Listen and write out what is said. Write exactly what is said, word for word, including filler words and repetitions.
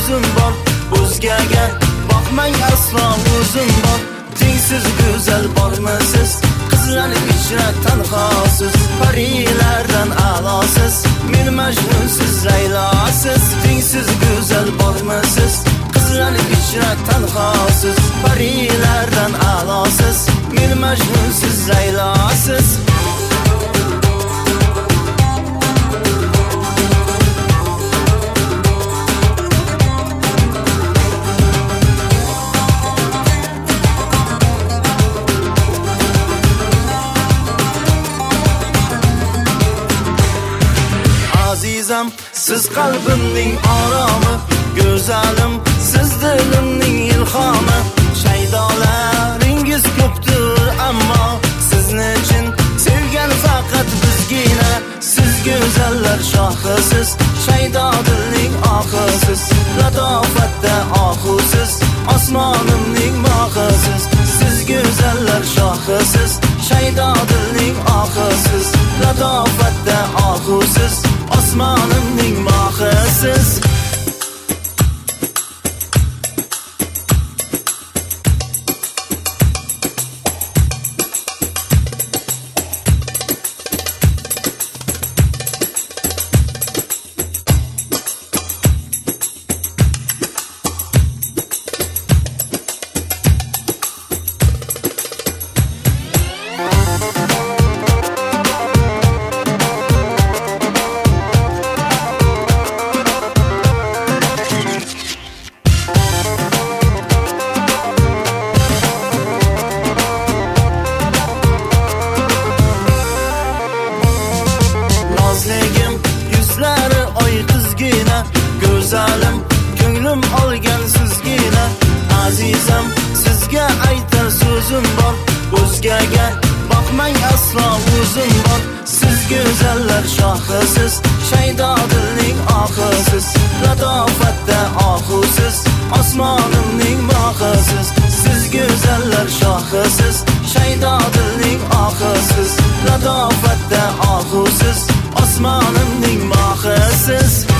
so'zim bor, o'zgaga boqmang aslo o'zim bor. Tengsiz go'zal bormisiz, qizlanib ichra tanhosiz, parilardan a'losiz, men majnunsiz laylosiz. Tengsiz go'zal bormisiz, qizlanib ichra tanhosiz, parilardan a'losiz, men majnunsiz laylosiz. Azizam, siz qalbimning oromi, go'zalim, siz dilimning ilhomi. Shaydolaringiz ko'pdir, ammo sizni uchun sevgan faqat bizgina. Siz go'zallar shohisiz, shaydo dilning oxisiz, latofatda oxusiz, osmonimning moxisiz. Siz go'zallar shohisiz, shaydo dilning oxisiz, latofatda oxusiz, osmonimning moxisiz. Go'zalim, ko'nglim olgan sizgina. Azizam, sizga aytar so'zim bor, o'zgaga boqmang aslo o'zim bor. Siz go'zallar shohisiz, shaydo dilning oxisiz, latofatda oxusiz, osmonimning moxisiz. Siz go'zallar shohisiz, shaydo dilning oxisiz, latofatda oxusiz, osmonimning moxisiz.